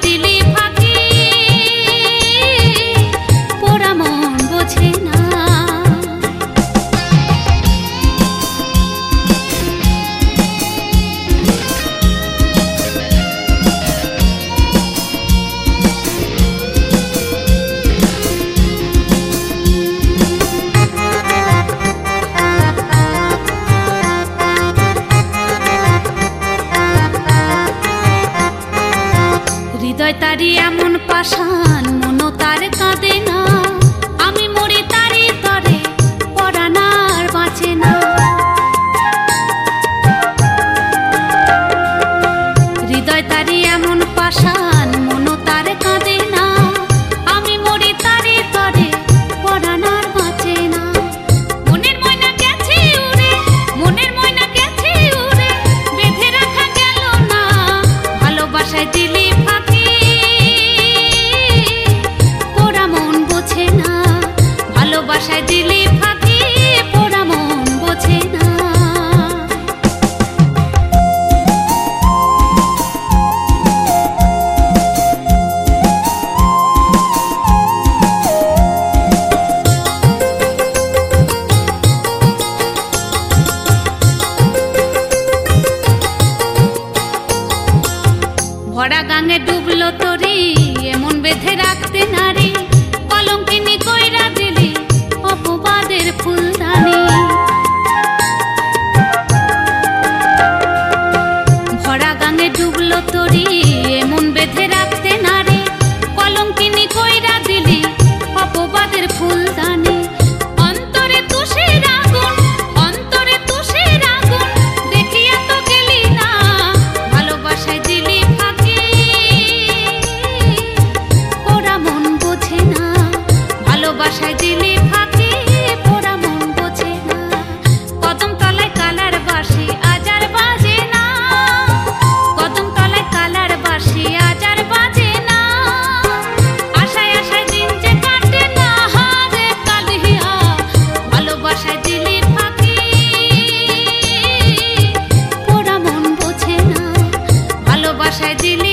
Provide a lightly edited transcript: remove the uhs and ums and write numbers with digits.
দিলি ফাঁকি পোড়া মন বোঝে না। হৃদয় তারি এমন পাষাণ মনও তার কাঁদে না, আমি মরি তারি তরে পরাণ আর বাঁচে না। হৃদয় তারি এমন পাষাণ মনও তার কাঁদে না, আমি মরি তারি তরে পরাণ আর বাঁচে না। মনের ময়না গেছে উড়ে, মনের ময়না গেছে উড়ে, বেঁধে রাখা গেল না, ভালোবাসায় দিলি ফাঁকি পোড়া মন বোঝে না, ভালোবাসায় দিলি ফাঁকি পোড়া মন বোঝে না। ভরা গাঙে ডুবলো তরি এমন বেঁধে রাখতে নারী, কলঙ্কিনী কইরা দিলি অপবাদের ফুলদানি। ভরা গাঙে ডুবলো তরি এমন বেঁধে রাখতে নারী, কলঙ্কিনী কইরা দিলি অপবাদের ফুলদানি। অন্তরে তুষের আগুন, অন্তরে তুষের আগুন, দেখিয়া তো গেলি না, ভালোবাসায় দিলি ফাঁকি পোড়া মন বোঝে না, ভালোবাসায় দিলি ফাঁকি পোড়া মন বোঝে না। কদম তলায় কালার বাঁশি আজ আর বাজে না, কদম তলায় কালার বাঁশি আজ আর বাজে না। আশায় আশায় দিন যে কাটে না, হারে কালিয়া ভালোবাসায় দিলি ফাঁকি পোড়া মন বোঝে না, ভালোবাসায় দিলি